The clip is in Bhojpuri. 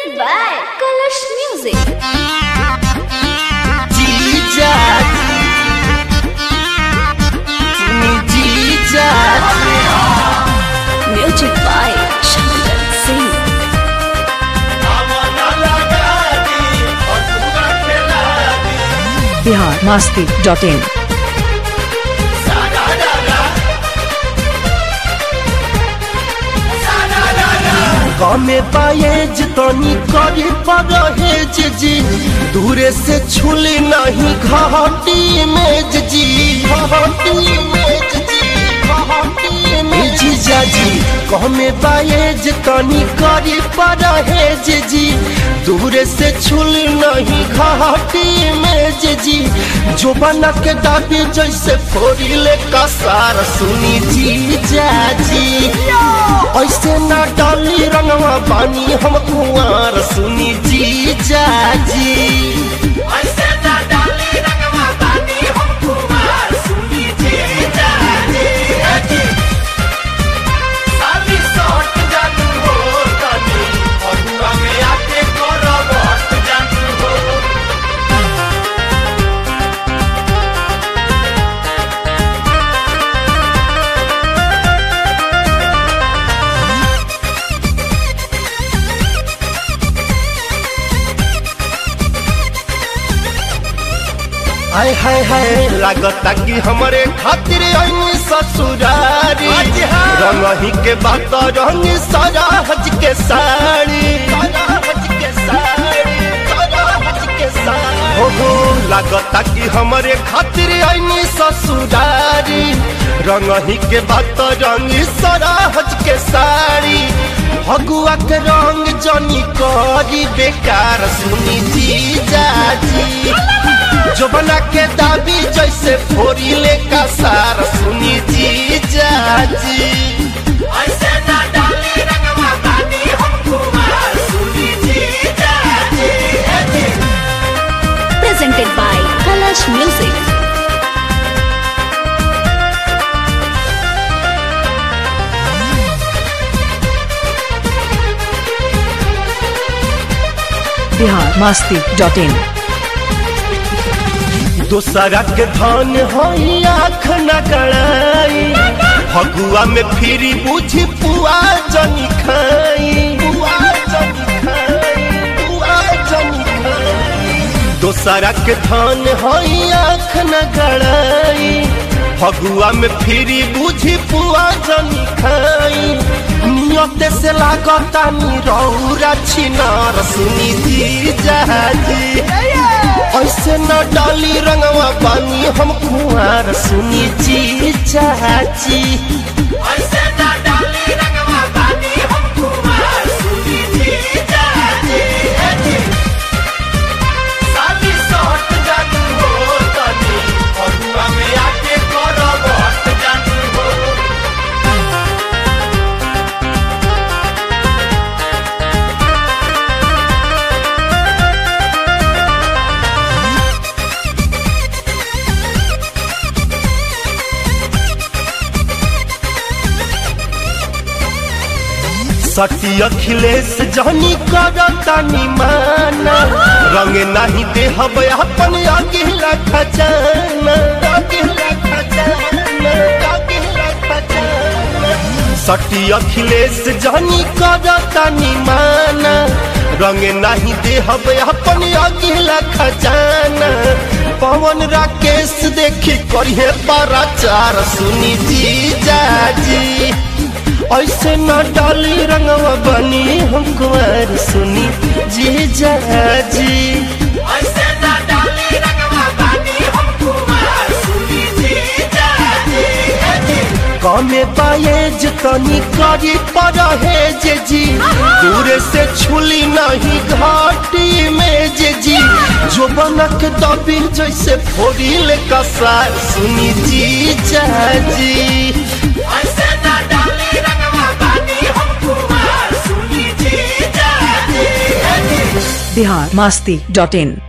presented by Colors Music. Music by Shankar Singh. biharmasti.in गमे पाएज तनी करी परहेज जी दूरे से छुली नहीं घाटी में जी घाटी में जी घाटी में जीजा जी गमे पाएज तनी करी परहेज जी दूरे से छुली नहीं घाटी में जी जो बना के दाबी जैसे फोड़ीले का सार सुनी जीजा जी ऐसे ना डाली रंगवा पानी हम कुंवर सुनी जीजा जी ऐसे ना डाली रंगवा पानी हम कुंवर सुनी जीजा जी साली सोट जानू हो तनी अगुआ में आके करो वोट जानू हो हाय हाय हाय लागता कि हमारे खातिर आई ससुरारी रंग ही के बात रंग सारा हज के साड़ी हो लागता कि हमारे खातिर आई ससुरारी रंग ही के बात रंग सारा हज के साड़ी भगुआ के रंग जनी करी बेकार सुनी जीजा जी जो बना के दाबी जैसे फोड़ीले का सार सुनी जीजा जी ऐसे ना डाली रंगवा पानी हम कुमार सुनी जीजा जी Presented by Colors Music. biharmasti.in दोसरा के धन होई आँख न गड़ाई फगुआ में फिरी बुझी पुआ जनी खाई दोसरा के धन होई आँख न गड़ाई फगुआ में फिरी बुझी पुआ जनी खाई नियत से लागता नी रौरा छिनार सुनी जीजा जी ऐसे न डाली रंगवा पानी हम कुंवर सुनी जीजा जी ऐसे न डाली रंगवा पानी हम कुंवर सुनी जीजा जी साली सोट जानू हो तनी फगुआ में आके करो वोट जानू हो सती अखिलेश जहनी करता निमाना रंग नहीं देहब अपन अगिला खजाना सती अखिलेश जहनी करता निमाना रंग नहीं देहब अपन अगिला खजाना पवन राकेश देखी करिए पराचार सुनी जीजा जी ऐसे न डाली रंगवा बनी हम कुंवर सुनी जीजा जी ऐसे न डाली रंगवा बनी हम कुंवर सुनी जीजा जी कमे पाएज तनी करी परहेज जी दूरे से छुली नहीं घाटी में जी जो बनक दबी जैसे फोड़ीले का सार सुनी जीजा जी ऐसे न डाली रंगवा पानी हम कुंवर सुनी जीजा जी biharmasti.in